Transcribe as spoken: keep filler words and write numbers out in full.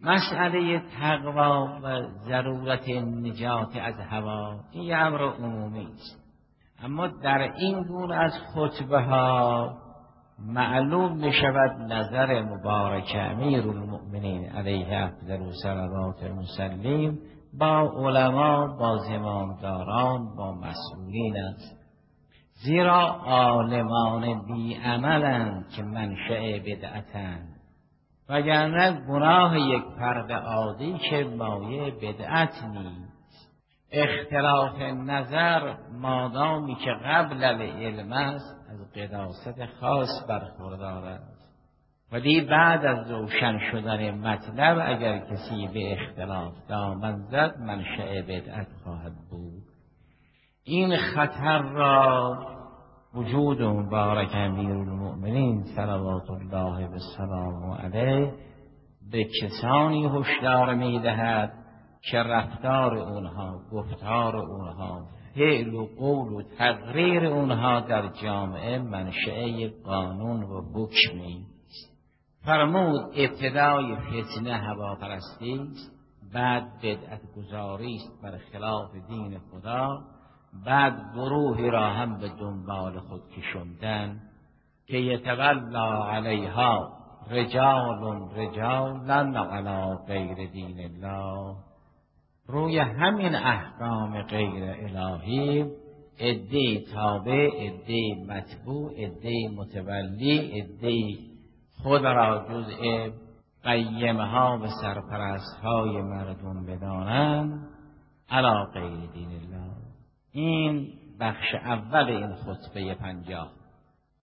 مسئله تقوا و ضرورت نجات از هوا این یه امر عمومی است، اما در این گونه از خطبه ها معلوم می شود نظر مبارک امیرالمؤمنین علیه افضل صلوات المسلم با علما، با زمامداران، با مسئولین است. زیرا عالمان بی عملند که منشأ بدعتند، وگرنه گناه یک فرد عادی که مایه بدعت نیست. اختلاف نظر مادامی که قبل العلم است از قداست خاص برخوردار است، ولی بعد از روشن شدن مطلب اگر کسی به اختلاف دامن زد منشأ بدعت خواهد بود. این خطر را وجود مبارک امیرالمؤمنین صلوات الله و سلامه علیه به کسانی هشدار می‌دهد که رفتار اونها، گفتار اونها، فعل و قول و تقریر اونها در جامعه منشأ قانون و حکمی است. فرمود ابتدای فتنه هواپرستی است، بعد بدعت گذاری است بر خلاف دین خدا، بعد گروهی را هم به دنبال خود کشوندن که یتولا علیها رجال رجالا علی غیر دین الله. روی همین احکام غیر الهی عده‌ای تابع، عده‌ای متبوع، عده‌ای متولی، عده‌ای خود را جزء قیمه ها و سرپرست های مردم بدانند علی غیر دین الله. این بخش اول این خطبه پنجاه.